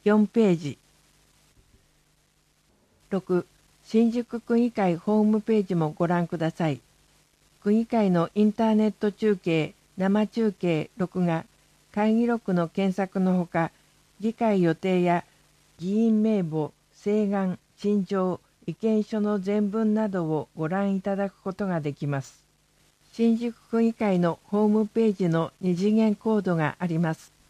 4ページ。6. 新宿区議会ホームページもご覧ください。区議会のインターネット中継、生中継、録画、会議録の検索のほか、議会予定や議員名簿、請願、陳情、意見書の全文などをご覧いただくことができます。新宿区議会のホームページの二次元コードがあります。